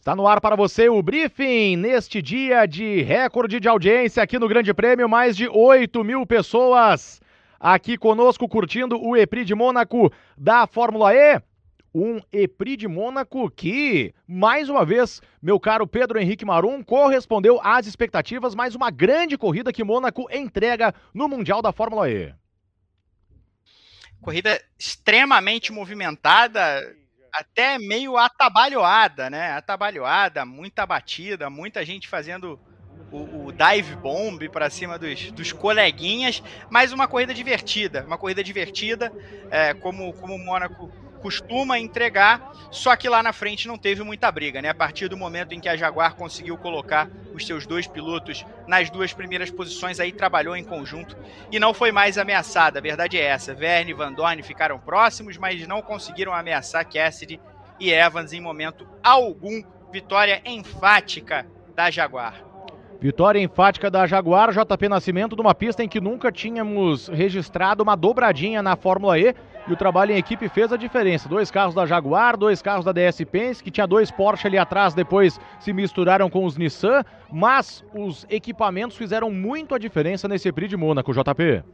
Está no ar para você o briefing neste dia de recorde de audiência aqui no Grande Prêmio, mais de 8.000 pessoas aqui conosco curtindo o EPRI de Mônaco da Fórmula E. Um EPRI de Mônaco que, mais uma vez, meu caro Pedro Henrique Marum, correspondeu às expectativas, mais uma grande corrida que Mônaco entrega no Mundial da Fórmula E. Corrida extremamente movimentada, até meio atabalhoada, né? Atabalhoada, muita batida, muita gente fazendo o dive bomb para cima dos coleguinhas, mas uma corrida divertida, como o Mônaco costuma entregar, só que lá na frente não teve muita briga, né? A partir do momento em que a Jaguar conseguiu colocar os seus dois pilotos nas duas primeiras posições, aí trabalhou em conjunto e não foi mais ameaçada, a verdade é essa. Verne e Van Dorn ficaram próximos, mas não conseguiram ameaçar Cassidy e Evans em momento algum. Vitória enfática da Jaguar. Vitória enfática da Jaguar, JP Nascimento, numa pista em que nunca tínhamos registrado uma dobradinha na Fórmula E, e o trabalho em equipe fez a diferença. 2 carros da Jaguar, 2 carros da DS Penske, que tinha 2 Porsche ali atrás, depois se misturaram com os Nissan, mas os equipamentos fizeram muito a diferença nesse EPRI de Mônaco, JP.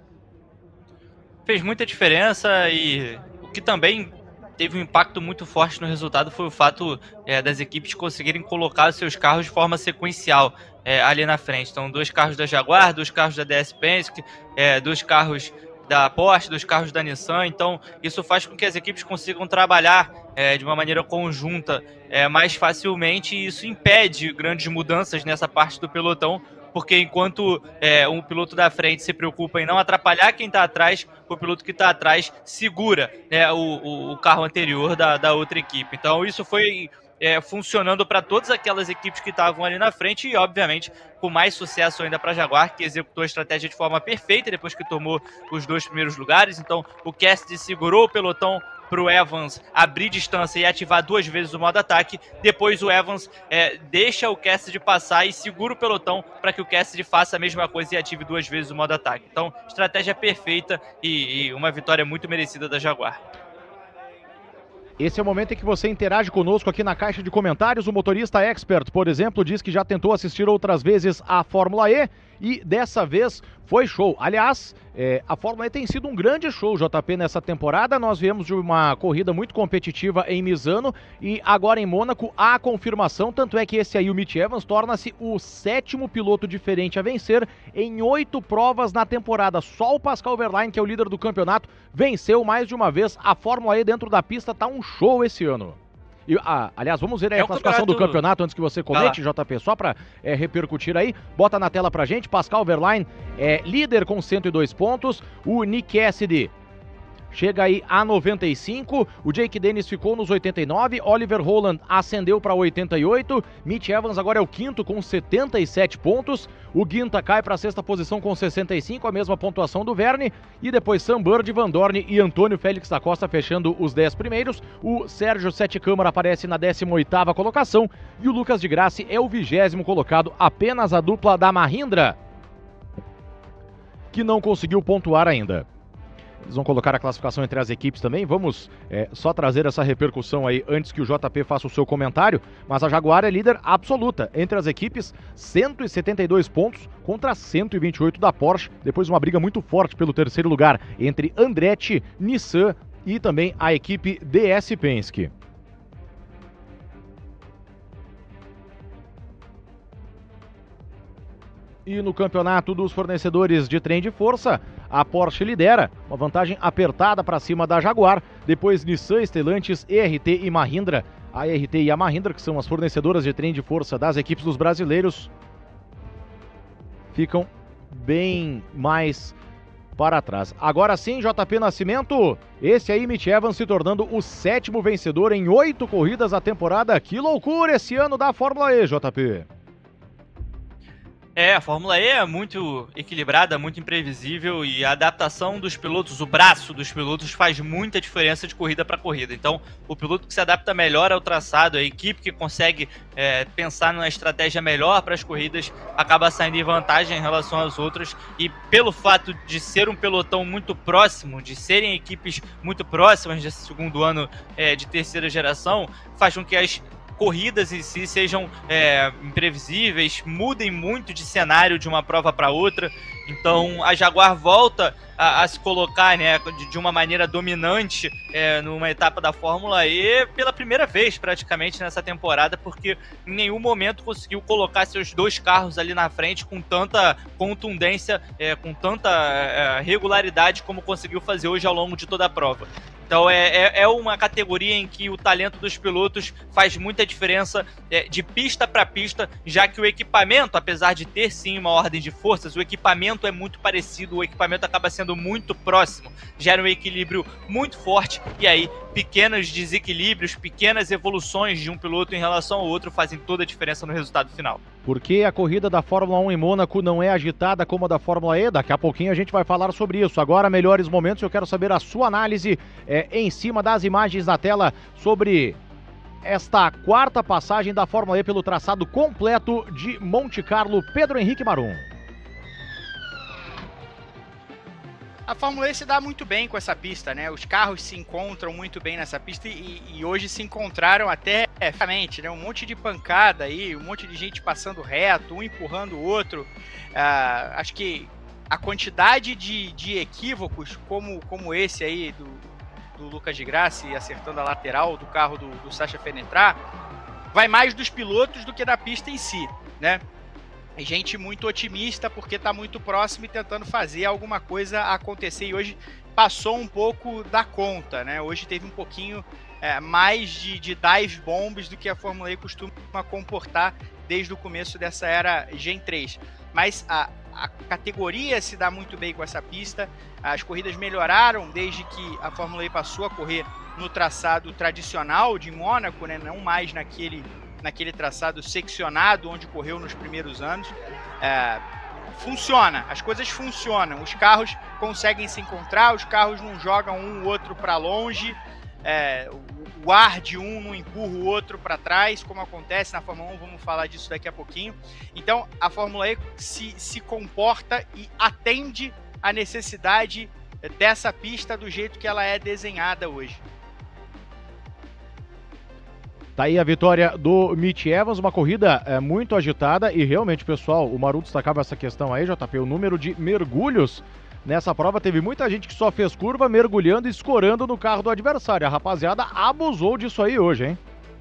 Fez muita diferença, e o que também teve um impacto muito forte no resultado foi o fato das equipes conseguirem colocar seus carros de forma sequencial ali na frente. Então, 2 carros da Jaguar, 2 carros da DS Penske, 2 carros da Porsche, 2 carros da Nissan. Então, isso faz com que as equipes consigam trabalhar de uma maneira conjunta mais facilmente, e isso impede grandes mudanças nessa parte do pelotão, porque enquanto um piloto da frente se preocupa em não atrapalhar quem está atrás, o piloto que está atrás segura o carro anterior da outra equipe. Então isso foi funcionando para todas aquelas equipes que estavam ali na frente, e obviamente com mais sucesso ainda para a Jaguar, que executou a estratégia de forma perfeita depois que tomou os 2 primeiros lugares. Então o Cassidy segurou o pelotão para o Evans abrir distância e ativar 2 vezes o modo ataque. Depois o Evans deixa o Cassidy passar e segura o pelotão para que o Cassidy faça a mesma coisa e ative 2 vezes o modo ataque. Então, estratégia perfeita e uma vitória muito merecida da Jaguar. Esse é o momento em que você interage conosco aqui na caixa de comentários. O motorista expert, por exemplo, diz que já tentou assistir outras vezes a Fórmula E e dessa vez foi show. Aliás, a Fórmula E tem sido um grande show, JP, nessa temporada. Nós viemos de uma corrida muito competitiva em Misano e agora em Mônaco há confirmação, tanto é que esse aí, o Mitch Evans, torna-se o 7º piloto diferente a vencer em 8 provas na temporada. Só o Pascal Wehrlein, que é o líder do campeonato, venceu mais de uma vez. A Fórmula E dentro da pista tá um show esse ano. E, aliás, vamos ver aí a classificação do campeonato antes que você comente, JP, só para repercutir aí. Bota na tela pra gente. Pascal Wehrlein é líder com 102 pontos. O Nick Cassidy chega aí a 95, o Jake Dennis ficou nos 89, Oliver Rowland ascendeu para 88, Mitch Evans agora é o 5º com 77 pontos, o Ginta cai para a 6ª posição com 65, a mesma pontuação do Verne, e depois Sam Bird, Van Dorn e Antônio Félix da Costa fechando os 10 primeiros, o Sérgio Sete Câmara aparece na 18ª colocação, e o Lucas de Grassi é o 20º colocado, apenas a dupla da Mahindra, que não conseguiu pontuar ainda. Eles vão colocar a classificação entre as equipes também. Vamos só trazer essa repercussão aí antes que o JP faça o seu comentário. Mas a Jaguar é líder absoluta entre as equipes, 172 pontos contra 128 da Porsche. Depois uma briga muito forte pelo 3º lugar entre Andretti, Nissan e também a equipe DS Penske. E no campeonato dos fornecedores de trem de força, a Porsche lidera, uma vantagem apertada para cima da Jaguar. Depois Nissan, Stellantis, ERT e Mahindra. A ERT e a Mahindra, que são as fornecedoras de trem de força das equipes dos brasileiros, ficam bem mais para trás. Agora sim, JP Nascimento, esse aí, Mitch Evans, se tornando o 7º vencedor em 8 corridas da temporada. Que loucura esse ano da Fórmula E, JP. A Fórmula E é muito equilibrada, muito imprevisível, e a adaptação dos pilotos, o braço dos pilotos faz muita diferença de corrida para corrida. Então, o piloto que se adapta melhor ao traçado, a equipe que consegue pensar numa estratégia melhor para as corridas, acaba saindo em vantagem em relação às outras, e pelo fato de ser um pelotão muito próximo, de serem equipes muito próximas desse segundo ano de terceira geração, faz com que as corridas em si sejam imprevisíveis, mudem muito de cenário de uma prova para outra. Então a Jaguar volta a se colocar, né, de uma maneira dominante numa etapa da Fórmula E pela primeira vez praticamente nessa temporada, porque em nenhum momento conseguiu colocar seus dois carros ali na frente com tanta contundência, com tanta regularidade como conseguiu fazer hoje ao longo de toda a prova. Então é uma categoria em que o talento dos pilotos faz muita diferença de pista para pista, já que o equipamento, apesar de ter sim uma ordem de forças, o equipamento é muito parecido, o equipamento acaba sendo muito próximo, gera um equilíbrio muito forte, e aí pequenos desequilíbrios, pequenas evoluções de um piloto em relação ao outro fazem toda a diferença no resultado final. Por que a corrida da Fórmula 1 em Mônaco não é agitada como a da Fórmula E? Daqui a pouquinho a gente vai falar sobre isso. Agora, melhores momentos, eu quero saber a sua análise em cima das imagens na tela sobre esta quarta passagem da Fórmula E pelo traçado completo de Monte Carlo. Pedro Henrique Marum. A Fórmula E se dá muito bem com essa pista, né? Os carros se encontram muito bem nessa pista e hoje se encontraram até realmente, né? Um monte de pancada aí, um monte de gente passando reto, um empurrando o outro. Acho que a quantidade de equívocos como esse aí do Lucas de Grassi acertando a lateral do carro do Sasha Fenestrat vai mais dos pilotos do que da pista em si, né? Gente muito otimista porque está muito próximo e tentando fazer alguma coisa acontecer, e hoje passou um pouco da conta, né? Hoje teve um pouquinho mais de dive bombs do que a Fórmula E costuma comportar desde o começo dessa era Gen 3. Mas a categoria se dá muito bem com essa pista, as corridas melhoraram desde que a Fórmula E passou a correr no traçado tradicional de Mônaco, né? Não mais naquele traçado seccionado onde correu nos primeiros anos. Funciona, as coisas funcionam, os carros conseguem se encontrar, os carros não jogam um ou outro para longe, o ar de um não empurra o outro para trás, como acontece na Fórmula 1, vamos falar disso daqui a pouquinho. Então a Fórmula E se comporta e atende à necessidade dessa pista do jeito que ela é desenhada hoje. Tá aí a vitória do Mitch Evans, uma corrida muito agitada e realmente, pessoal, o Maru destacava essa questão aí, JP, o número de mergulhos nessa prova, teve muita gente que só fez curva mergulhando e escorando no carro do adversário. A rapaziada abusou disso aí hoje, hein?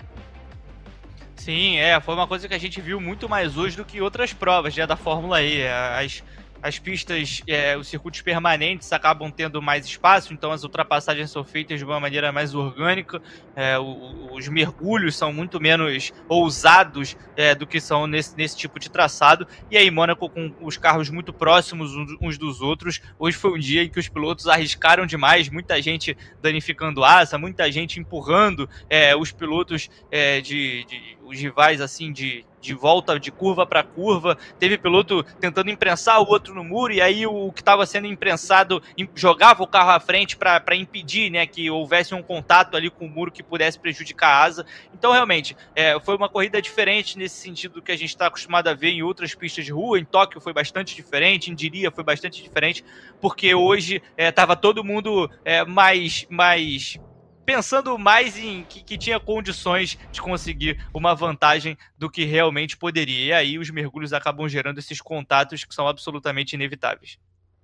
Sim, foi uma coisa que a gente viu muito mais hoje do que outras provas da Fórmula E. As pistas, os circuitos permanentes acabam tendo mais espaço, então as ultrapassagens são feitas de uma maneira mais orgânica, os mergulhos são muito menos ousados do que são nesse tipo de traçado, e aí Mônaco com os carros muito próximos uns dos outros, hoje foi um dia em que os pilotos arriscaram demais, muita gente danificando asa, muita gente empurrando os pilotos os rivais assim de volta de curva para curva, teve piloto tentando imprensar o outro no muro, e aí o que estava sendo imprensado jogava o carro à frente para impedir, né, que houvesse um contato ali com o muro que pudesse prejudicar a asa. Então realmente foi uma corrida diferente nesse sentido do que a gente está acostumado a ver em outras pistas de rua. Em Tóquio foi bastante diferente, em Diriyah foi bastante diferente, porque hoje estava todo mundo mais pensando mais em que tinha condições de conseguir uma vantagem do que realmente poderia. E aí os mergulhos acabam gerando esses contatos que são absolutamente inevitáveis.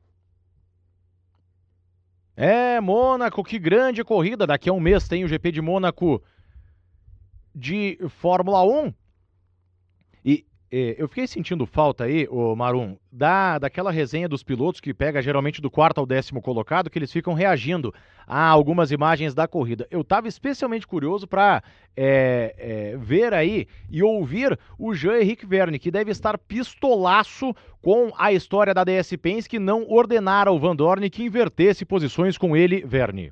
Mônaco, que grande corrida. Daqui a um mês tem o GP de Mônaco de Fórmula 1. E eu fiquei sentindo falta aí, Marum, daquela resenha dos pilotos que pega geralmente do 4º ao 10º colocado, que eles ficam reagindo a algumas imagens da corrida. Eu estava especialmente curioso para ver aí e ouvir o Jean-Henrique Verne, que deve estar pistolaço com a história da DS Penske, que não ordenara ao Van Dorn que invertesse posições com ele, Verne.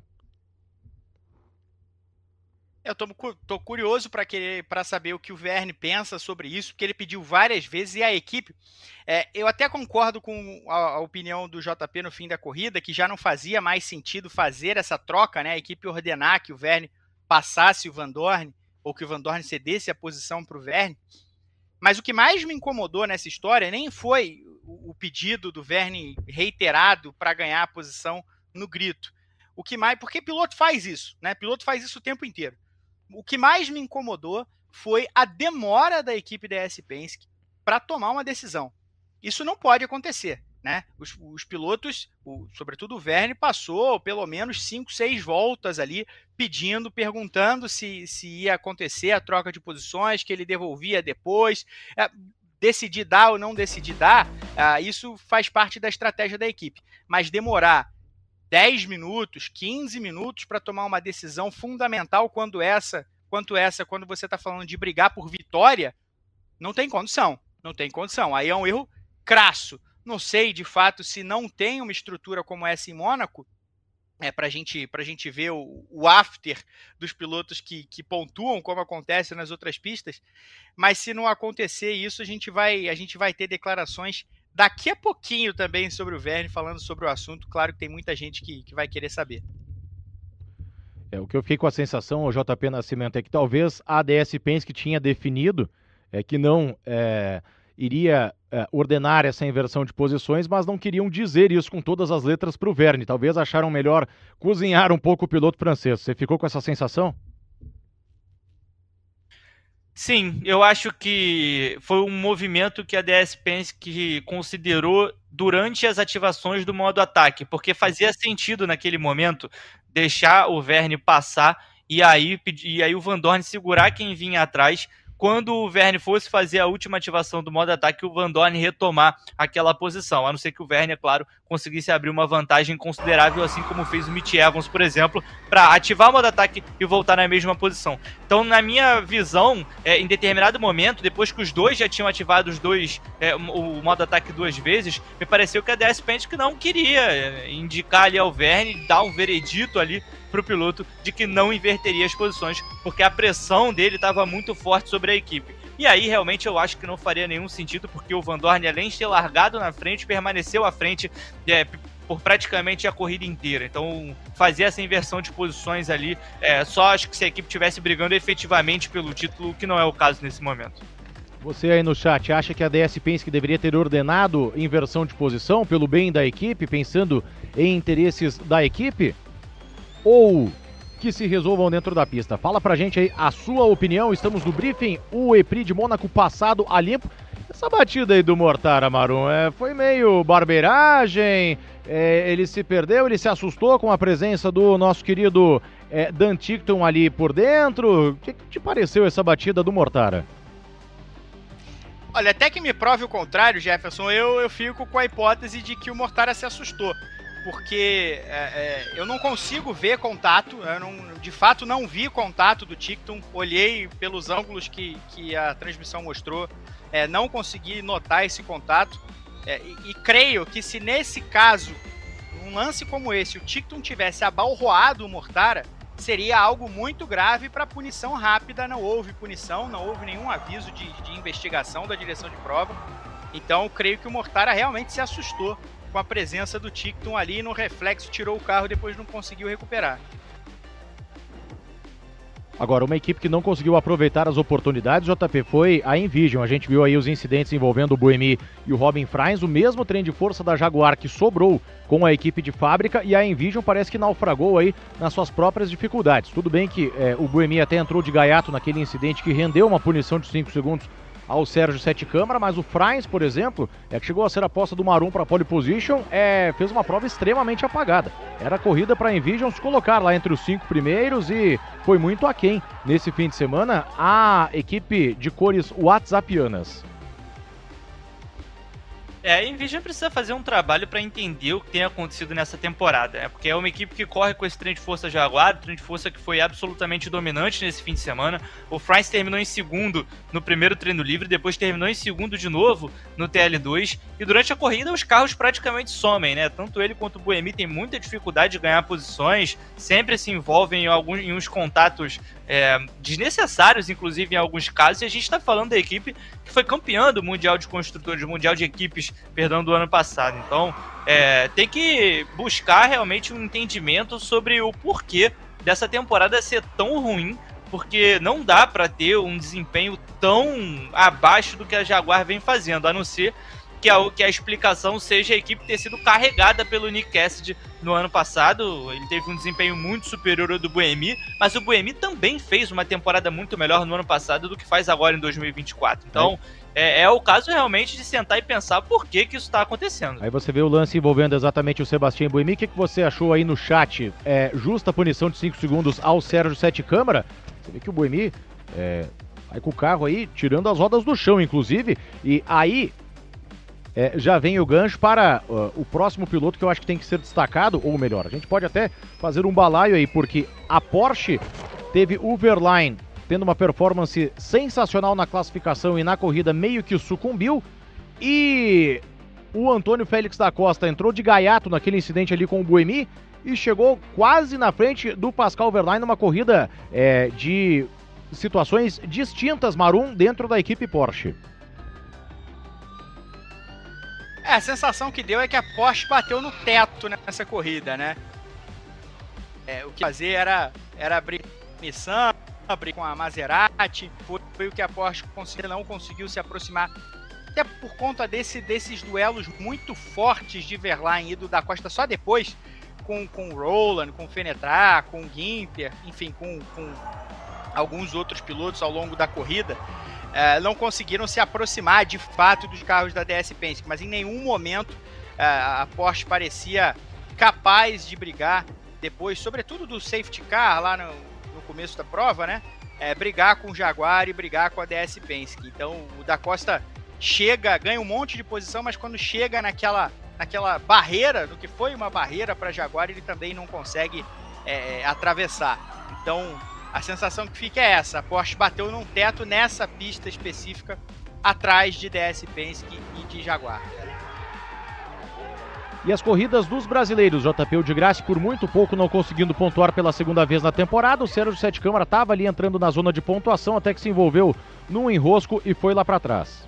Eu tô curioso para saber o que o Verne pensa sobre isso, porque ele pediu várias vezes, e a equipe, eu até concordo com a opinião do JP no fim da corrida, que já não fazia mais sentido fazer essa troca, né? A equipe ordenar que o Verne passasse o Van Dorn, ou que o Van Dorn cedesse a posição para o Verne. Mas o que mais me incomodou nessa história nem foi o pedido do Verne reiterado para ganhar a posição no grito. O que mais, porque piloto faz isso, né? Piloto faz isso o tempo inteiro. O que mais me incomodou foi a demora da equipe da ES Penske para tomar uma decisão. Isso não pode acontecer, né? Os pilotos, sobretudo o Vergne, passou pelo menos 5, 6 voltas ali perguntando se ia acontecer a troca de posições, que ele devolvia depois. Decidir dar ou não decidir dar, isso faz parte da estratégia da equipe. Mas demorar 10 minutos, 15 minutos para tomar uma decisão fundamental quanto quando você está falando de brigar por vitória, não tem condição. Não tem condição. Aí é um erro crasso. Não sei, de fato, se não tem uma estrutura como essa em Mônaco, para a gente ver o after dos pilotos que pontuam, como acontece nas outras pistas, mas se não acontecer isso, a gente vai ter declarações daqui a pouquinho também sobre o Vergne, falando sobre o assunto. Claro que tem muita gente que vai querer saber. O que eu fiquei com a sensação, o JP Nascimento, é que talvez a ADS Penske tinha definido que não iria ordenar essa inversão de posições, mas não queriam dizer isso com todas as letras para o Vergne. Talvez acharam melhor cozinhar um pouco o piloto francês. Você ficou com essa sensação? Sim, eu acho que foi um movimento que a ADS Penske considerou durante as ativações do modo ataque, porque fazia sentido naquele momento deixar o Vergne passar e aí o Vandoorne segurar quem vinha atrás. Quando o Vergne fosse fazer a última ativação do modo ataque, o Vandoorne retomar aquela posição, a não ser que o Vergne, é claro, conseguisse abrir uma vantagem considerável, assim como fez o Mitch Evans, por exemplo, para ativar o modo ataque e voltar na mesma posição. Então, na minha visão, em determinado momento, depois que os dois já tinham ativado o modo ataque 2 vezes, me pareceu que a ADS Penske não queria indicar ali ao Vergne, dar um veredito ali para o piloto de que não inverteria as posições, porque a pressão dele estava muito forte sobre a equipe. E aí, realmente, eu acho que não faria nenhum sentido, porque o Vandoorne, além de ter largado na frente, permaneceu à frente por praticamente a corrida inteira. Então, fazer essa inversão de posições ali, só acho que se a equipe estivesse brigando efetivamente pelo título, que não é o caso nesse momento. Você aí no chat acha que a ADS Penske deveria ter ordenado inversão de posição pelo bem da equipe, pensando em interesses da equipe? Ou que se resolvam dentro da pista? Fala pra gente aí a sua opinião. Estamos no briefing, o EPRI de Mônaco passado a limpo. Essa batida aí do Mortara, Marum, foi meio barbeiragem, ele se perdeu, ele se assustou com a presença do nosso querido Dan Ticktum ali por dentro. O que te pareceu essa batida do Mortara? Olha, até que me prove o contrário, Jefferson, eu fico com a hipótese de que o Mortara se assustou. Porque eu não consigo ver contato, de fato não vi contato do Ticktum, olhei pelos ângulos que a transmissão mostrou, não consegui notar esse contato, e creio que se nesse caso, num lance como esse, o Ticktum tivesse abalroado o Mortara, seria algo muito grave para punição rápida. Não houve punição, não houve nenhum aviso de investigação da direção de prova, então creio que o Mortara realmente se assustou com a presença do Ticktum ali, e no reflexo tirou o carro e depois não conseguiu recuperar. Agora, uma equipe que não conseguiu aproveitar as oportunidades, JP, foi a Envision. A gente viu aí os incidentes envolvendo o Buemi e o Robin Fries, o mesmo trem de força da Jaguar que sobrou com a equipe de fábrica, e a Envision parece que naufragou aí nas suas próprias dificuldades. Tudo bem que o Buemi até entrou de gaiato naquele incidente que rendeu uma punição de 5 segundos ao Sérgio Sete Câmara, mas o Fries, por exemplo, que chegou a ser a aposta do Marum para pole position, fez uma prova extremamente apagada. Era a corrida para a Envision se colocar lá entre os 5 primeiros e foi muito aquém nesse fim de semana a equipe de cores whatsappianas. A Envision precisa fazer um trabalho para entender o que tem acontecido nessa temporada, porque é uma equipe que corre com esse trem de força Jaguar, trem de força que foi absolutamente dominante nesse fim de semana. O Fries terminou em segundo no primeiro treino livre, depois terminou em segundo de novo no TL2, e durante a corrida os carros praticamente somem, né? Tanto ele quanto o Buemi tem muita dificuldade de ganhar posições, sempre se envolvem em uns contatos desnecessários, inclusive em alguns casos, e a gente está falando da equipe que foi campeã do Mundial de Construtores, Mundial de Equipes, do ano passado. Então, tem que buscar realmente um entendimento sobre o porquê dessa temporada ser tão ruim, porque não dá para ter um desempenho tão abaixo do que a Jaguar vem fazendo, a não ser que a explicação seja a equipe ter sido carregada pelo Nick Cassidy no ano passado. Ele teve um desempenho muito superior ao do Buemi, mas o Buemi também fez uma temporada muito melhor no ano passado do que faz agora em 2024. Então, é o caso realmente de sentar e pensar por que isso está acontecendo. Aí você vê o lance envolvendo exatamente o Sebastião Buemi. O que você achou aí no chat? Justa punição de 5 segundos ao Sérgio Sete Câmara? Você vê que o Buemi vai com o carro aí, tirando as rodas do chão, inclusive, e aí já vem o gancho para o próximo piloto que eu acho que tem que ser destacado, ou melhor, a gente pode até fazer um balaio aí, porque a Porsche teve o Verlaine tendo uma performance sensacional na classificação e na corrida meio que sucumbiu, e o Antônio Félix da Costa entrou de gaiato naquele incidente ali com o Buemi e chegou quase na frente do Pascal Verlaine numa corrida de situações distintas, Marum, dentro da equipe Porsche. A sensação que deu é que a Porsche bateu no teto nessa corrida, né? O que fazer era abrir missão, abrir com a Maserati, foi o que a Porsche não conseguiu se aproximar, até por conta desses duelos muito fortes de Verlaine e do da Costa só depois, com o Roland, com o Fenetrat, com o Guinther, enfim, com alguns outros pilotos ao longo da corrida. Não conseguiram se aproximar de fato dos carros da DS Penske, mas em nenhum momento a Porsche parecia capaz de brigar depois, sobretudo do safety car lá no começo da prova, né? Brigar com o Jaguar e brigar com a DS Penske. Então o da Costa ganha um monte de posição, mas quando chega naquela barreira, no que foi uma barreira para Jaguar, ele também não consegue atravessar. Então a sensação que fica é essa: a Porsche bateu num teto nessa pista específica, atrás de DS Penske e de Jaguar. E as corridas dos brasileiros, JP, o de Graça por muito pouco não conseguindo pontuar pela segunda vez na temporada. O Sérgio Sete Câmara estava ali entrando na zona de pontuação até que se envolveu num enrosco e foi lá para trás.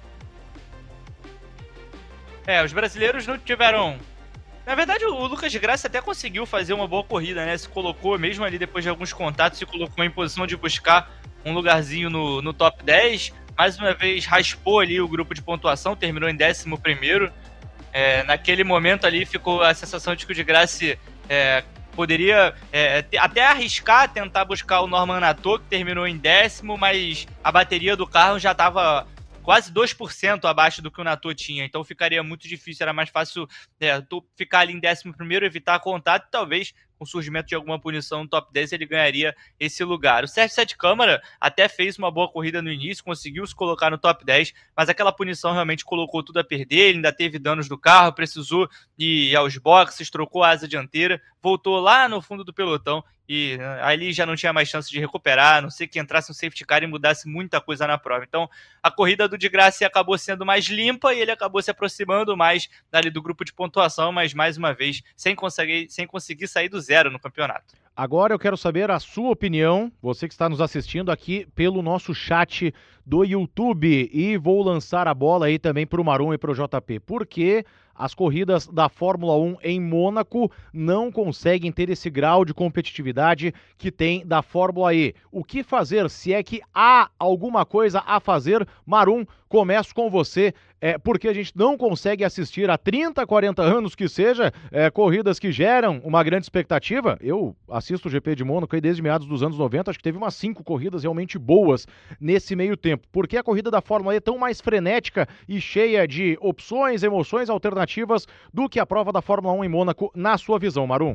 Os brasileiros não tiveram... Na verdade, o Lucas de Graça até conseguiu fazer uma boa corrida, né? Se colocou, mesmo ali depois de alguns contatos, se colocou em posição de buscar um lugarzinho no top 10. Mais uma vez, raspou ali o grupo de pontuação, terminou em 11º. Naquele momento ali ficou a sensação de que o de Graça poderia até arriscar, tentar buscar o Norman Nato, que terminou em 10º, mas a bateria do carro já estava quase 2% abaixo do que o Nato tinha, então ficaria muito difícil, era mais fácil ficar ali em 11º, evitar contato, e talvez com o surgimento de alguma punição no top 10 ele ganharia esse lugar. O Sérgio Sete Câmara até fez uma boa corrida no início, conseguiu se colocar no top 10, mas aquela punição realmente colocou tudo a perder, ele ainda teve danos do carro, precisou ir aos boxes, trocou a asa dianteira, voltou lá no fundo do pelotão e ali já não tinha mais chance de recuperar, a não ser que entrasse um safety car e mudasse muita coisa na prova. Então a corrida do de Graça acabou sendo mais limpa e ele acabou se aproximando mais ali do grupo de pontuação, mas mais uma vez sem conseguir sair do zero no campeonato. Agora eu quero saber a sua opinião, você que está nos assistindo aqui pelo nosso chat do YouTube, e vou lançar a bola aí também para o Marum e para o JP, porque as corridas da Fórmula 1 em Mônaco não conseguem ter esse grau de competitividade que tem da Fórmula E. O que fazer, se é que há alguma coisa a fazer? Marum, começo com você, porque a gente não consegue assistir há 30, 40 anos que seja, corridas que geram uma grande expectativa. Eu assisto o GP de Mônaco aí desde meados dos anos 90, acho que teve umas 5 corridas realmente boas nesse meio tempo. Por que a corrida da Fórmula E é tão mais frenética e cheia de opções, emoções, alternativas do que a prova da Fórmula 1 em Mônaco, na sua visão, Marum?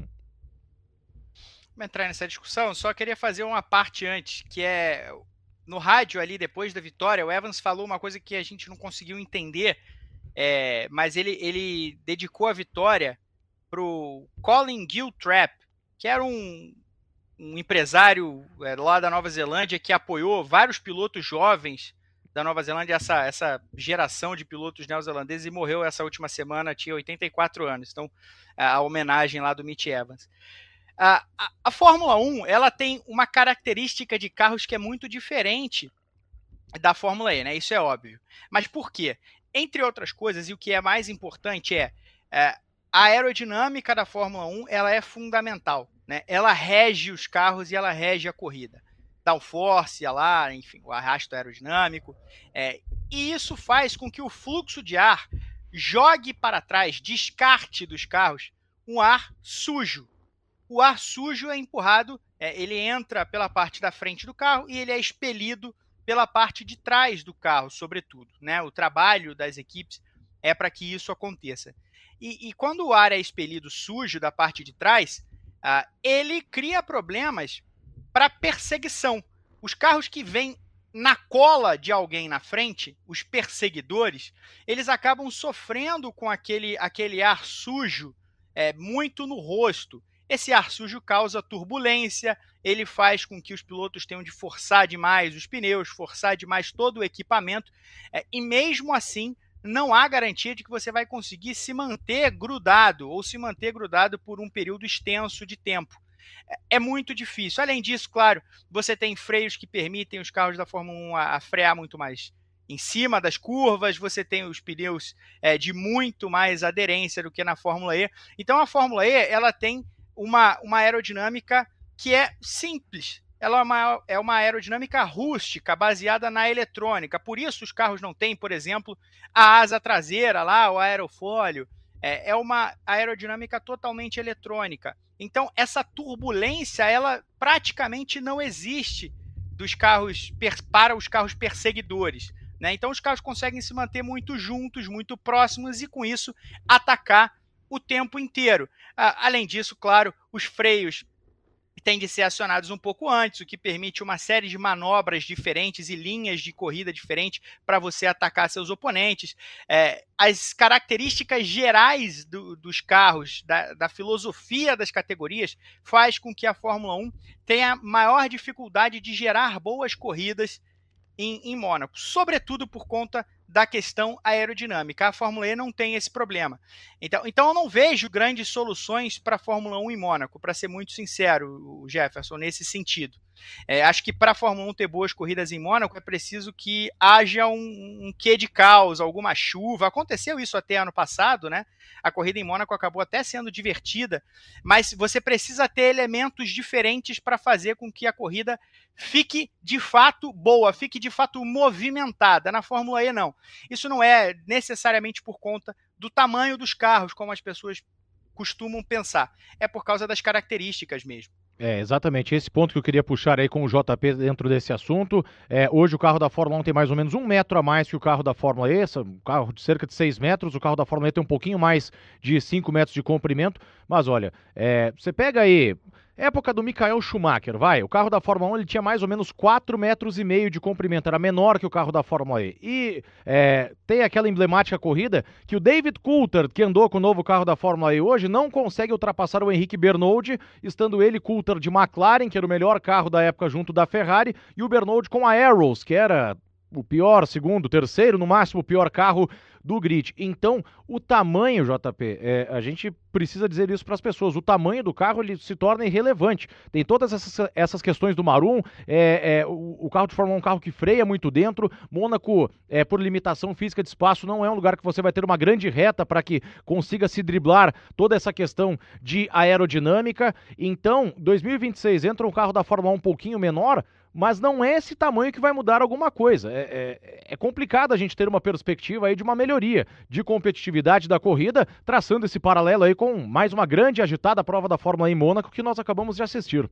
Vamos entrar nessa discussão, só queria fazer uma parte antes, que é... No rádio ali, depois da vitória, o Evans falou uma coisa que a gente não conseguiu entender, mas ele dedicou a vitória pro Colin Giltrap, que era um empresário lá da Nova Zelândia que apoiou vários pilotos jovens da Nova Zelândia, essa geração de pilotos neozelandeses, e morreu essa última semana, tinha 84 anos. Então, a homenagem lá do Mitch Evans. A Fórmula 1, ela tem uma característica de carros que é muito diferente da Fórmula E, né? Isso é óbvio. Mas por quê? Entre outras coisas, e o que é mais importante a aerodinâmica da Fórmula 1, ela é fundamental, né? Ela rege os carros e ela rege a corrida. Downforce, enfim, o arrasto aerodinâmico. E isso faz com que o fluxo de ar jogue para trás, descarte dos carros um ar sujo. O ar sujo é empurrado, ele entra pela parte da frente do carro e ele é expelido pela parte de trás do carro, sobretudo, né? O trabalho das equipes é para que isso aconteça. E quando o ar é expelido sujo da parte de trás, ele cria problemas para perseguição. Os carros que vêm na cola de alguém na frente, os perseguidores, eles acabam sofrendo com aquele ar sujo muito no rosto. Esse ar sujo causa turbulência, ele faz com que os pilotos tenham de forçar demais os pneus, forçar demais todo o equipamento, e mesmo assim não há garantia de que você vai conseguir se manter grudado ou se manter grudado por um período extenso de tempo. É muito difícil. Além disso, claro, você tem freios que permitem os carros da Fórmula 1 a frear muito mais em cima das curvas, você tem os pneus de muito mais aderência do que na Fórmula E. Então, a Fórmula E ela tem uma aerodinâmica que é simples. Ela é uma aerodinâmica rústica, baseada na eletrônica. Por isso, os carros não têm, por exemplo, a asa traseira lá, o aerofólio. É uma aerodinâmica totalmente eletrônica. Então, essa turbulência, ela praticamente não existe dos carros para os carros perseguidores, né? Então, os carros conseguem se manter muito juntos, muito próximos e, com isso, atacar o tempo inteiro. Além disso, claro, os freios têm de ser acionados um pouco antes, o que permite uma série de manobras diferentes e linhas de corrida diferentes para você atacar seus oponentes. As características gerais dos carros, da filosofia das categorias, faz com que a Fórmula 1 tenha maior dificuldade de gerar boas corridas em Mônaco, sobretudo por conta da questão aerodinâmica. A Fórmula E não tem esse problema. Então eu não vejo grandes soluções para a Fórmula 1 em Mônaco, para ser muito sincero, Jefferson, nesse sentido. Acho que para a Fórmula 1 ter boas corridas em Mônaco é preciso que haja um quê de caos, alguma chuva. Aconteceu isso até ano passado, né? A corrida em Mônaco acabou até sendo divertida, mas você precisa ter elementos diferentes para fazer com que a corrida fique de fato boa, fique de fato movimentada. Na Fórmula E, não. Isso não é necessariamente por conta do tamanho dos carros, como as pessoas costumam pensar. É por causa das características mesmo. Exatamente, esse ponto que eu queria puxar aí com o JP dentro desse assunto. Hoje o carro da Fórmula 1 tem mais ou menos 1 metro a mais que o carro da Fórmula E, um carro de cerca de 6 metros, o carro da Fórmula E tem um pouquinho mais de 5 metros de comprimento, mas olha, você pega aí, época do Michael Schumacher, o carro da Fórmula 1 ele tinha mais ou menos 4,5 metros de comprimento, era menor que o carro da Fórmula E. E tem aquela emblemática corrida que o David Coulthard, que andou com o novo carro da Fórmula E hoje, não consegue ultrapassar o Henrique Bernoldi, estando ele, Coulthard, de McLaren, que era o melhor carro da época junto da Ferrari, e o Bernoldi com a Arrows, que era o pior, segundo, terceiro, no máximo o pior carro do grid. Então, o tamanho, JP, a gente precisa dizer isso para as pessoas, o tamanho do carro ele se torna irrelevante. Tem todas essas questões do Maroon, o carro de Fórmula 1 é um carro que freia muito dentro, Mônaco, por limitação física de espaço, não é um lugar que você vai ter uma grande reta para que consiga se driblar toda essa questão de aerodinâmica. Então, 2026 entra um carro da Fórmula 1 um pouquinho menor, mas não é esse tamanho que vai mudar alguma coisa. É complicado a gente ter uma perspectiva aí de uma melhoria de competitividade da corrida, traçando esse paralelo aí com mais uma grande e agitada prova da Fórmula 1 em Mônaco que nós acabamos de assistir.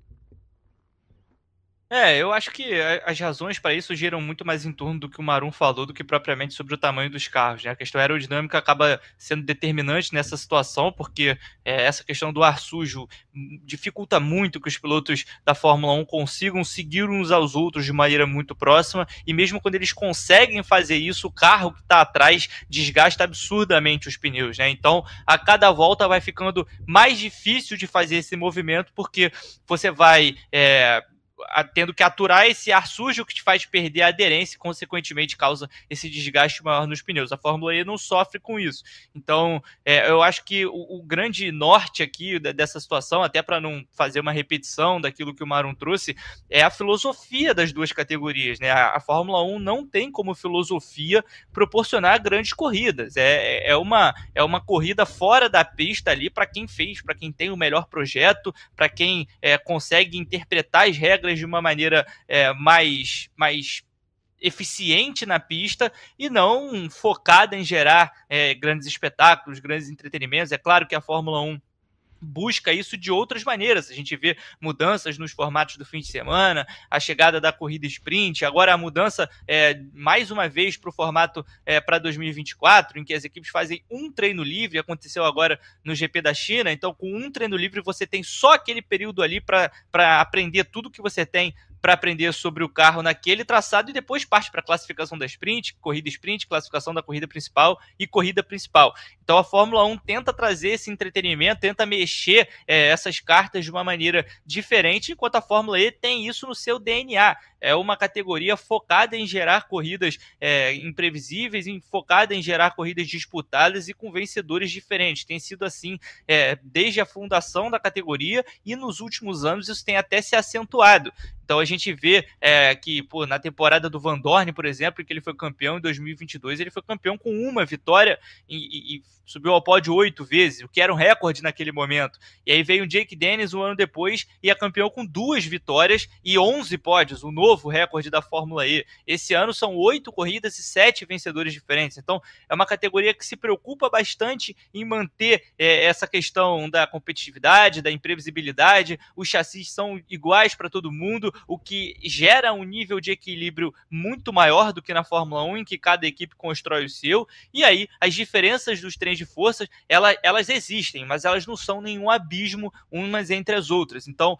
Eu acho que as razões para isso giram muito mais em torno do que o Maroon falou do que propriamente sobre o tamanho dos carros, né? A questão aerodinâmica acaba sendo determinante nessa situação, porque essa questão do ar sujo dificulta muito que os pilotos da Fórmula 1 consigam seguir uns aos outros de maneira muito próxima, e mesmo quando eles conseguem fazer isso, o carro que está atrás desgasta absurdamente os pneus, né? Então, a cada volta vai ficando mais difícil de fazer esse movimento, porque você vai tendo que aturar esse ar sujo que te faz perder a aderência e, consequentemente, causa esse desgaste maior nos pneus. A Fórmula E não sofre com isso. Então, eu acho que o grande norte aqui dessa situação, até para não fazer uma repetição daquilo que o Maroon trouxe, é a filosofia das duas categorias, né? A Fórmula 1 não tem como filosofia proporcionar grandes corridas. É uma corrida fora da pista ali para quem fez, para quem tem o melhor projeto, para quem consegue interpretar as regras de uma maneira mais eficiente na pista e não focada em gerar grandes espetáculos, grandes entretenimentos. É claro que a Fórmula 1 busca isso de outras maneiras. A gente vê mudanças nos formatos do fim de semana, a chegada da corrida sprint, agora a mudança mais uma vez para o formato para 2024, em que as equipes fazem um treino livre, aconteceu agora no GP da China. Então com um treino livre você tem só aquele período ali para aprender tudo que você tem para aprender sobre o carro naquele traçado e depois parte para a classificação da sprint, corrida sprint, classificação da corrida principal e corrida principal. Então a Fórmula 1 tenta trazer esse entretenimento, tenta mexer essas cartas de uma maneira diferente, enquanto a Fórmula E tem isso no seu DNA. É uma categoria focada em gerar corridas imprevisíveis, focada em gerar corridas disputadas e com vencedores diferentes. Tem sido assim desde a fundação da categoria e nos últimos anos isso tem até se acentuado. Então a gente vê que na temporada do Van Dorn, por exemplo, em que ele foi campeão em 2022, ele foi campeão com uma vitória e subiu ao pódio 8 vezes, o que era um recorde naquele momento. E aí veio o Jake Dennis um ano depois e é campeão com 2 vitórias e 11 pódios, o novo recorde da Fórmula E. Esse ano são 8 corridas e 7 vencedores diferentes. Então é uma categoria que se preocupa bastante em manter essa questão da competitividade, da imprevisibilidade. Os chassis são iguais para todo mundo, o que gera um nível de equilíbrio muito maior do que na Fórmula 1, em que cada equipe constrói o seu. E aí as diferenças dos trens de forças, elas existem, mas elas não são nenhum abismo umas entre as outras. Então,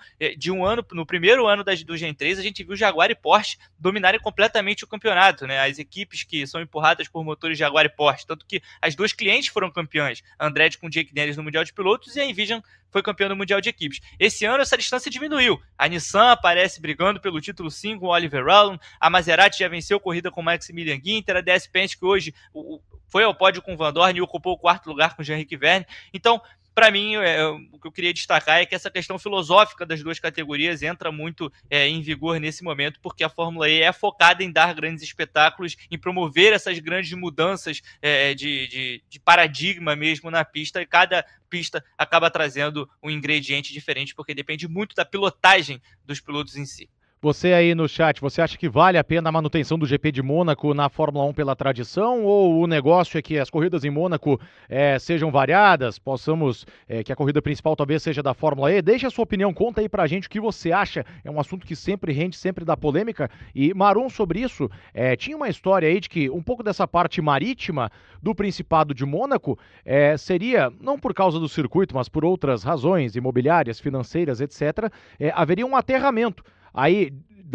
no primeiro ano do Gen 3, a gente viu Jaguar e Porsche dominarem completamente o campeonato, né? As equipes que são empurradas por motores Jaguar e Porsche, tanto que as 2 clientes foram campeãs, a Andretti com Jake Dennis no Mundial de Pilotos e a Envision foi campeão do Mundial de Equipes. Esse ano essa distância diminuiu. A Nissan aparece brigando pelo título 5 com o Oliver Rowland, a Maserati já venceu corrida com Maximilian Ginter, a DS Penske hoje foi ao pódio com o Van Dorn e ocupou o 4º lugar com o Jean-Eric Vergne. Então, para mim, o que eu queria destacar é que essa questão filosófica das 2 categorias entra muito em vigor nesse momento, porque a Fórmula E é focada em dar grandes espetáculos, em promover essas grandes mudanças de paradigma mesmo na pista, e cada pista acaba trazendo um ingrediente diferente, porque depende muito da pilotagem dos pilotos em si. Você aí no chat, você acha que vale a pena a manutenção do GP de Mônaco na Fórmula 1 pela tradição, ou o negócio é que as corridas em Mônaco sejam variadas, que a corrida principal talvez seja da Fórmula E? Deixa a sua opinião, conta aí pra gente o que você acha, é um assunto que sempre rende, sempre dá polêmica. E Marum, sobre isso, tinha uma história aí de que um pouco dessa parte marítima do Principado de Mônaco seria, não por causa do circuito, mas por outras razões imobiliárias, financeiras, etc., haveria um aterramento aí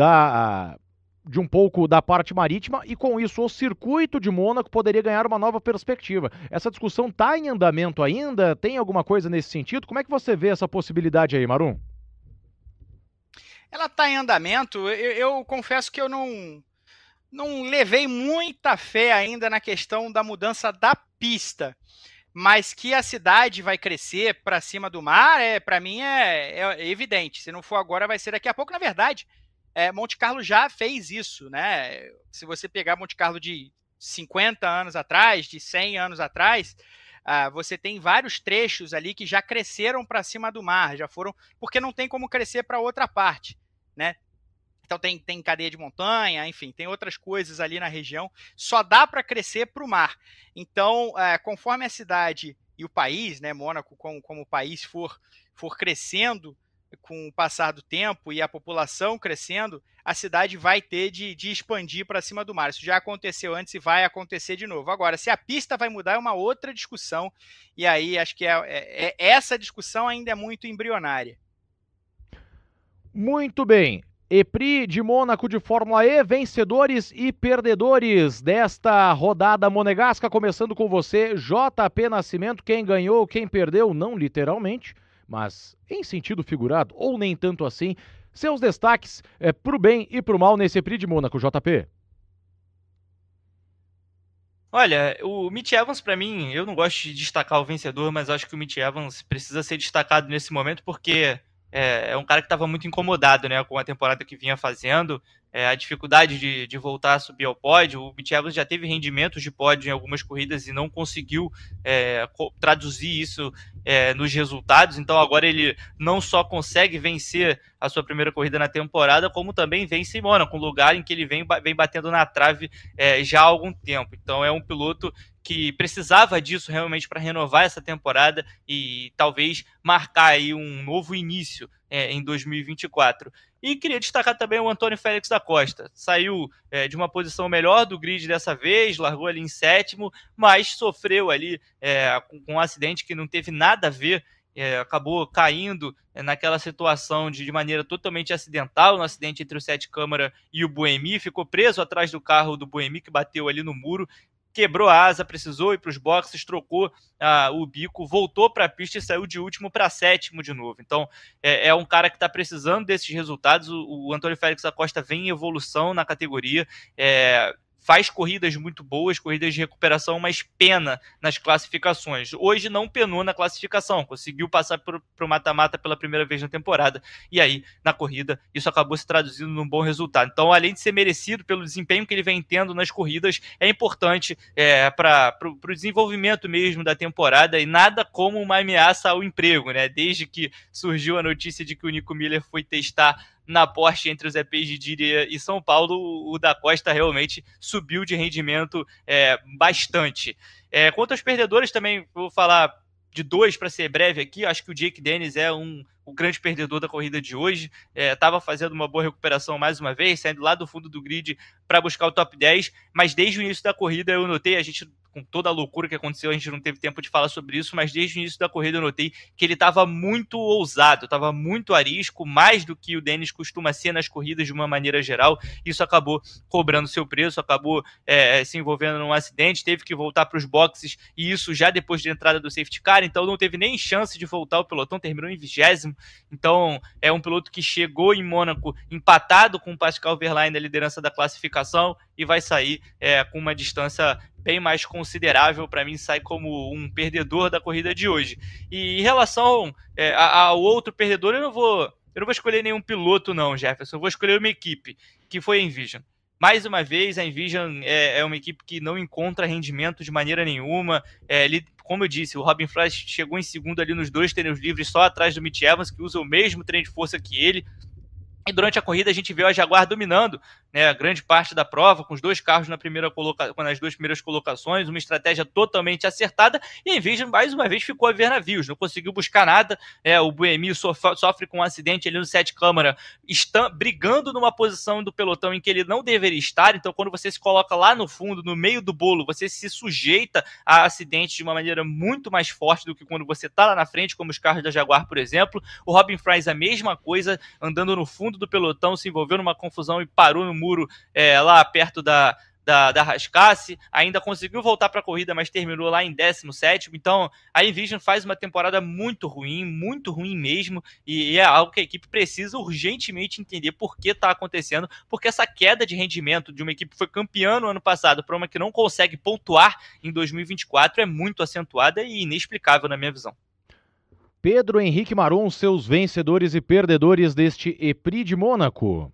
de um pouco da parte marítima, e com isso o circuito de Mônaco poderia ganhar uma nova perspectiva. Essa discussão está em andamento ainda? Tem alguma coisa nesse sentido? Como é que você vê essa possibilidade aí, Marum? Ela está em andamento. Eu confesso que eu não levei muita fé ainda na questão da mudança da pista, mas que a cidade vai crescer para cima do mar, para mim é evidente. Se não for agora, vai ser daqui a pouco. Na verdade, Monte Carlo já fez isso, né? Se você pegar Monte Carlo de 50 anos atrás, de 100 anos atrás, você tem vários trechos ali que já cresceram para cima do mar, já foram, porque não tem como crescer para outra parte, né? Então tem cadeia de montanha, enfim, tem outras coisas ali na região. Só dá para crescer para o mar. Então, conforme a cidade e o país, né, Mônaco como o país for crescendo com o passar do tempo e a população crescendo, a cidade vai ter de expandir para cima do mar. Isso já aconteceu antes e vai acontecer de novo. Agora, se a pista vai mudar é uma outra discussão, e aí acho que essa discussão ainda é muito embrionária. Muito bem. EPRI de Mônaco de Fórmula E, vencedores e perdedores desta rodada monegasca, começando com você, JP Nascimento. Quem ganhou, quem perdeu, não literalmente, mas em sentido figurado, ou nem tanto assim. Seus destaques pro bem e pro mal nesse EPRI de Mônaco, JP. Olha, o Mitch Evans, para mim, eu não gosto de destacar o vencedor, mas acho que o Mitch Evans precisa ser destacado nesse momento, porque é um cara que estava muito incomodado, né, com a temporada que vinha fazendo, a dificuldade de voltar a subir ao pódio. O Mitch Evans já teve rendimentos de pódio em algumas corridas e não conseguiu traduzir isso nos resultados, então agora ele não só consegue vencer a sua primeira corrida na temporada, como também vence em Mônaco, um lugar em que ele vem batendo na trave já há algum tempo. Então é um piloto que precisava disso realmente para renovar essa temporada e talvez marcar aí um novo início em 2024. E queria destacar também o Antônio Félix da Costa. Saiu de uma posição melhor do grid dessa vez, largou ali em 7º, mas sofreu ali com um acidente que não teve nada a ver, acabou caindo naquela situação de maneira totalmente acidental, no acidente entre o Sete Câmara e o Buemi, ficou preso atrás do carro do Buemi, que bateu ali no muro, quebrou a asa, precisou ir para os boxes, trocou o bico, voltou para a pista e saiu de último para 7º de novo. Então, é um cara que está precisando desses resultados. O Antônio Félix da Costa vem em evolução na categoria, faz corridas muito boas, corridas de recuperação, mas pena nas classificações. Hoje não penou na classificação, conseguiu passar para o mata-mata pela primeira vez na temporada, e aí, na corrida, isso acabou se traduzindo num bom resultado. Então, além de ser merecido pelo desempenho que ele vem tendo nas corridas, é importante para o desenvolvimento mesmo da temporada, e nada como uma ameaça ao emprego, né? Desde que surgiu a notícia de que o Nico Miller foi testar na Porsche entre os EPs de Diriyah e São Paulo, o da Costa realmente subiu de rendimento bastante. Quanto aos perdedores, também vou falar de 2 para ser breve aqui. Acho que o Jake Dennis é o grande perdedor da corrida de hoje. Estava fazendo uma boa recuperação mais uma vez, saindo lá do fundo do grid para buscar o top 10, mas desde o início da corrida eu notei, a gente, com toda a loucura que aconteceu, a gente não teve tempo de falar sobre isso, mas desde o início da corrida eu notei que ele estava muito ousado, estava muito arisco, mais do que o Dennis costuma ser nas corridas de uma maneira geral. Isso acabou cobrando seu preço, acabou se envolvendo num acidente, teve que voltar para os boxes, e isso já depois da entrada do safety car, então não teve nem chance de voltar ao pelotão, terminou em 20º. Então é um piloto que chegou em Mônaco empatado com o Pascal Wehrlein na liderança da classificação e vai sair com uma distância bem mais considerável. Para mim, sai como um perdedor da corrida de hoje. E em relação ao outro perdedor, eu não vou escolher nenhum piloto não, Jefferson, eu vou escolher uma equipe, que foi a Envision. Mais uma vez, a Envision é uma equipe que não encontra rendimento de maneira nenhuma. Como eu disse, o Robin Fries chegou em segundo ali nos 2 treinos livres, só atrás do Mitch Evans, que usa o mesmo treino de força que ele. E durante a corrida a gente viu a Jaguar dominando, né, grande parte da prova, com os 2 carros nas 2 primeiras colocações, uma estratégia totalmente acertada, e a Envision mais uma vez ficou a ver navios, não conseguiu buscar nada. O Buemi sofre com um acidente ali no Sete Câmara, brigando numa posição do pelotão em que ele não deveria estar. Então quando você se coloca lá no fundo, no meio do bolo, você se sujeita a acidentes de uma maneira muito mais forte do que quando você está lá na frente, como os carros da Jaguar, por exemplo. O Robin Fries a mesma coisa, andando no fundo do pelotão, se envolveu numa confusão e parou no muro lá perto da Rascasse. Ainda conseguiu voltar para a corrida, mas terminou lá em 17º. Então a Envision faz uma temporada muito ruim mesmo, e é algo que a equipe precisa urgentemente entender por que está acontecendo, porque essa queda de rendimento de uma equipe que foi campeã no ano passado para uma que não consegue pontuar em 2024 é muito acentuada e inexplicável na minha visão. Pedro Henrique Maron, seus vencedores e perdedores deste EPRI de Mônaco.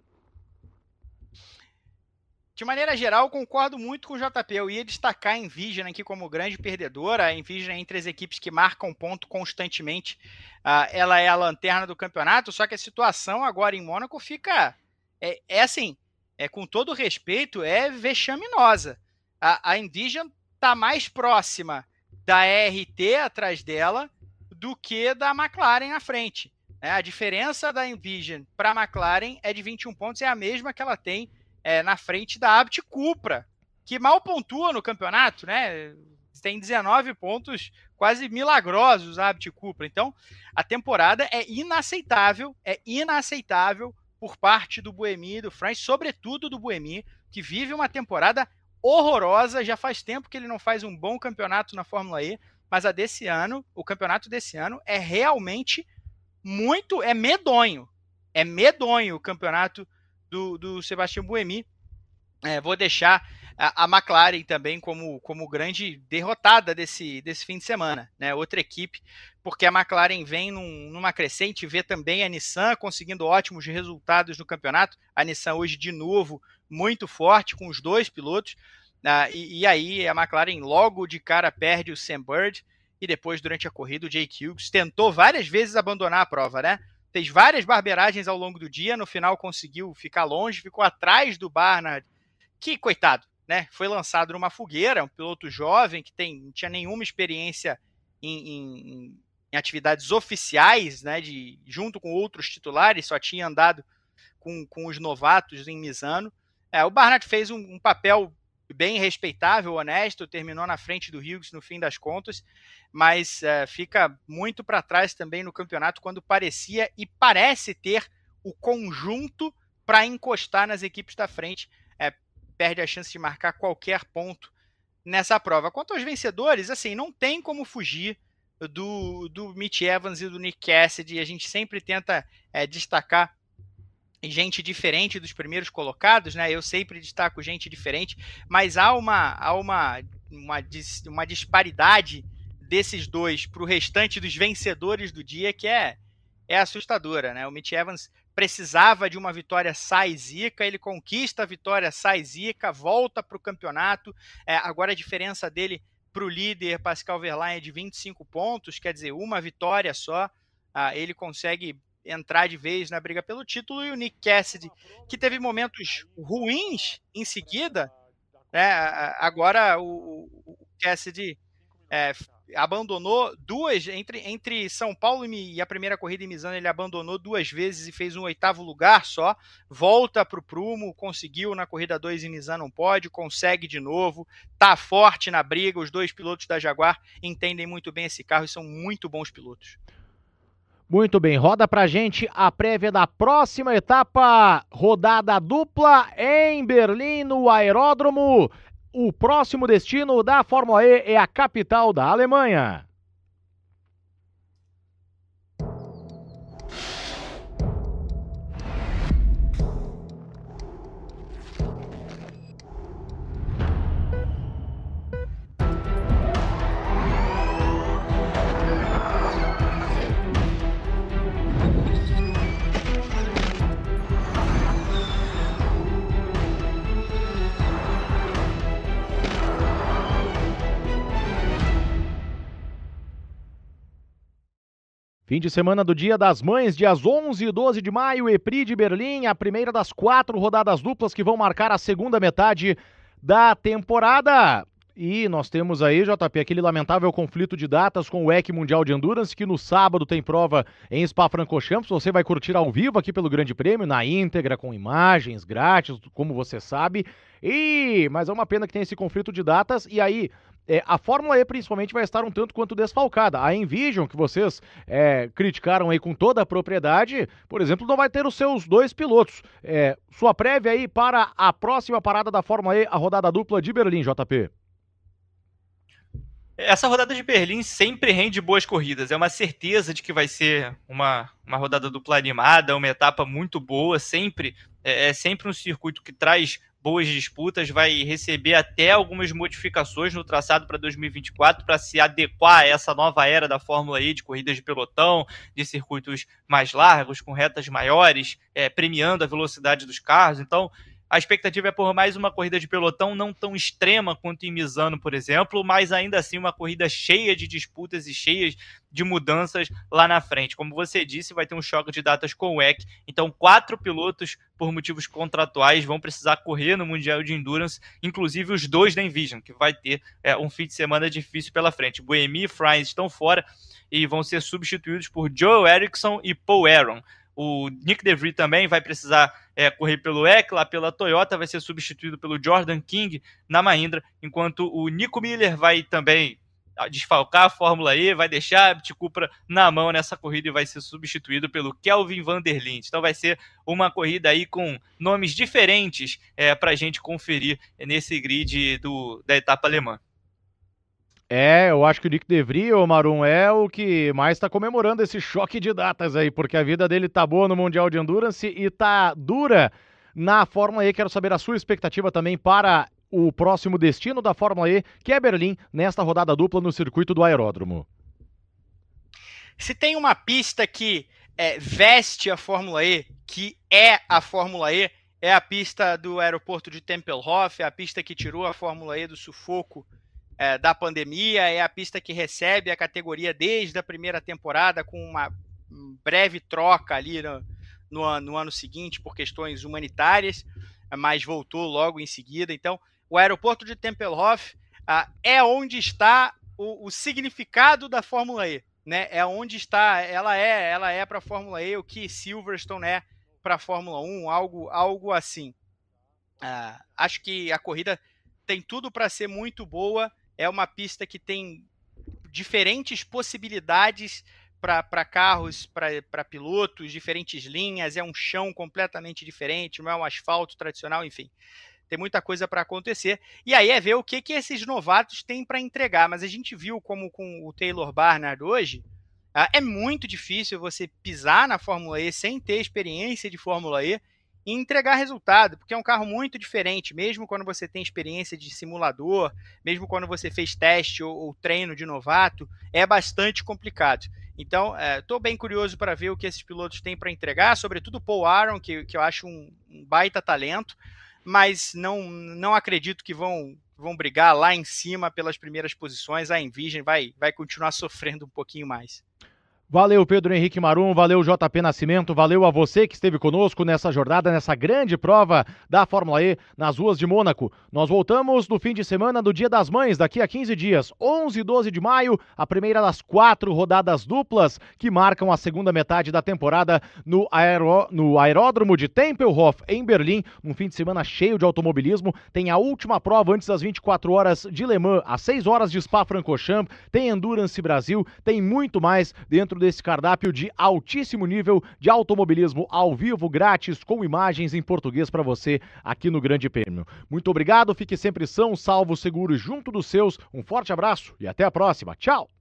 De maneira geral, concordo muito com o JP. Eu ia destacar a Envision aqui como grande perdedora. A Envision é entre as equipes que marcam ponto constantemente. Ela é a lanterna do campeonato, só que a situação agora em Mônaco fica... assim, com todo respeito, é vexaminosa. A Envision está mais próxima da RT atrás dela do que da McLaren à frente. A diferença da Envision para a McLaren é de 21 pontos, é a mesma que ela tem na frente da Abt Cupra, que mal pontua no campeonato, né? Tem 19 pontos quase milagrosos a Abt Cupra. Então, a temporada é inaceitável por parte do Buemi e do Fries, sobretudo do Buemi, que vive uma temporada horrorosa. Já faz tempo que ele não faz um bom campeonato na Fórmula E, mas o campeonato desse ano é realmente medonho. É medonho o campeonato do Sebastião Buemi. Vou deixar a McLaren também como grande derrotada desse fim de semana, né? Outra equipe, porque a McLaren vem numa crescente, vê também a Nissan conseguindo ótimos resultados no campeonato. A Nissan hoje, de novo, muito forte, com os 2 pilotos. E aí a McLaren logo de cara perde o Sam Bird, e depois, durante a corrida, o Jake Hughes tentou várias vezes abandonar a prova, né? Fez várias barberagens ao longo do dia, no final conseguiu ficar longe, ficou atrás do Barnard, que, coitado, né? Foi lançado numa fogueira, um piloto jovem que não tinha nenhuma experiência em atividades oficiais, né? Junto com outros titulares, só tinha andado com os novatos em Misano. O Barnard fez um papel bem respeitável, honesto, terminou na frente do Hughes no fim das contas, mas fica muito para trás também no campeonato, quando parecia e parece ter o conjunto para encostar nas equipes da frente. Perde a chance de marcar qualquer ponto nessa prova. Quanto aos vencedores, assim, não tem como fugir do Mitch Evans e do Nick Cassidy. A gente sempre tenta destacar gente diferente dos primeiros colocados, né? Eu sempre destaco gente diferente, mas há uma disparidade desses dois para o restante dos vencedores do dia que é assustadora, né? O Mitch Evans precisava de uma vitória sai zica, ele conquista a vitória sai zica, volta para o campeonato. Agora a diferença dele para o líder Pascal Wehrlein é de 25 pontos, quer dizer, uma vitória só. Ele consegue entrar de vez na briga pelo título, e o Nick Cassidy, que teve momentos ruins em seguida, né? Agora o Cassidy abandonou duas, entre São Paulo e a primeira corrida em Misano, ele abandonou 2 vezes e fez um 8º lugar só, volta para o prumo, conseguiu na corrida 2 em Misano um pódio, consegue de novo, tá forte na briga. Os 2 pilotos da Jaguar entendem muito bem esse carro e são muito bons pilotos. Muito bem, roda pra gente a prévia da próxima etapa, rodada dupla em Berlim, no aeródromo. O próximo destino da Fórmula E é a capital da Alemanha. Fim de semana do Dia das Mães, dias 11 e 12 de maio, EPRI de Berlim, a primeira das 4 rodadas duplas que vão marcar a segunda metade da temporada. E nós temos aí, JP, aquele lamentável conflito de datas com o WEC Mundial de Endurance, que no sábado tem prova em Spa-Francorchamps. Você vai curtir ao vivo aqui pelo Grande Prêmio, na íntegra, com imagens grátis, como você sabe. Mas é uma pena que tem esse conflito de datas, e aí a Fórmula E principalmente vai estar um tanto quanto desfalcada. A Envision, que vocês criticaram aí com toda a propriedade, por exemplo, não vai ter os seus 2 pilotos. Sua prévia aí para a próxima parada da Fórmula E, a rodada dupla de Berlim, JP. Essa rodada de Berlim sempre rende boas corridas. É uma certeza de que vai ser uma rodada dupla animada, uma etapa muito boa. É sempre um circuito que traz boas disputas, vai receber até algumas modificações no traçado para 2024 para se adequar a essa nova era da Fórmula E, de corridas de pelotão, de circuitos mais largos, com retas maiores, premiando a velocidade dos carros. Então, a expectativa é por mais uma corrida de pelotão, não tão extrema quanto em Misano, por exemplo, mas ainda assim uma corrida cheia de disputas e cheias de mudanças lá na frente. Como você disse, vai ter um choque de datas com o WEC, então 4 pilotos, por motivos contratuais, vão precisar correr no Mundial de Endurance, inclusive os 2 da Envision, que vai ter um fim de semana difícil pela frente. Buemi e Fries estão fora e vão ser substituídos por Joe Eriksson e Paul Aron. O Nick DeVries também vai precisar correr pelo WEC, lá pela Toyota, vai ser substituído pelo Jordan King na Mahindra, enquanto o Nico Miller vai também desfalcar a Fórmula E, vai deixar a Abte Cupra na mão nessa corrida e vai ser substituído pelo Kelvin van der Linde. Então vai ser uma corrida aí com nomes diferentes para a gente conferir nesse grid da etapa alemã. Eu acho que o Nick DeVries, ô Marum, é o que mais tá comemorando esse choque de datas aí, porque a vida dele tá boa no Mundial de Endurance e tá dura na Fórmula E. Quero saber a sua expectativa também para o próximo destino da Fórmula E, que é Berlim, nesta rodada dupla no circuito do aeródromo. Se tem uma pista que veste a Fórmula E, que é a Fórmula E, é a pista do aeroporto de Tempelhof, é a pista que tirou a Fórmula E do sufoco da pandemia, é a pista que recebe a categoria desde a primeira temporada, com uma breve troca ali no ano seguinte por questões humanitárias, mas voltou logo em seguida. Então, o aeroporto de Tempelhof é onde está o significado da Fórmula E, né? É onde está, ela é para a Fórmula E o que Silverstone é para a Fórmula 1, algo assim. Acho que a corrida tem tudo para ser muito boa, é uma pista que tem diferentes possibilidades para carros, para pilotos, diferentes linhas, é um chão completamente diferente, não é um asfalto tradicional, enfim. Tem muita coisa para acontecer. E aí é ver o que esses novatos têm para entregar. Mas a gente viu como com o Taylor Barnard hoje, é muito difícil você pisar na Fórmula E sem ter experiência de Fórmula E e entregar resultado, porque é um carro muito diferente, mesmo quando você tem experiência de simulador, mesmo quando você fez teste ou treino de novato, é bastante complicado. Então, estou bem curioso para ver o que esses pilotos têm para entregar, sobretudo o Paul Aron, que eu acho um baita talento, mas não acredito que vão brigar lá em cima pelas primeiras posições. A Envision vai continuar sofrendo um pouquinho mais. Valeu, Pedro Henrique Marum, valeu, JP Nascimento, valeu a você que esteve conosco nessa jornada, nessa grande prova da Fórmula E nas ruas de Mônaco. Nós voltamos no fim de semana do Dia das Mães, daqui a 15 dias, 11 e 12 de maio, a primeira das 4 rodadas duplas que marcam a segunda metade da temporada no aeródromo de Tempelhof, em Berlim, um fim de semana cheio de automobilismo. Tem a última prova antes das 24 horas de Le Mans, às 6 horas de Spa-Francorchamps, tem Endurance Brasil, tem muito mais dentro desse cardápio de altíssimo nível de automobilismo ao vivo, grátis, com imagens em português para você aqui no Grande Prêmio. Muito obrigado, fique sempre são, salvo, seguro e junto dos seus. Um forte abraço e até a próxima. Tchau!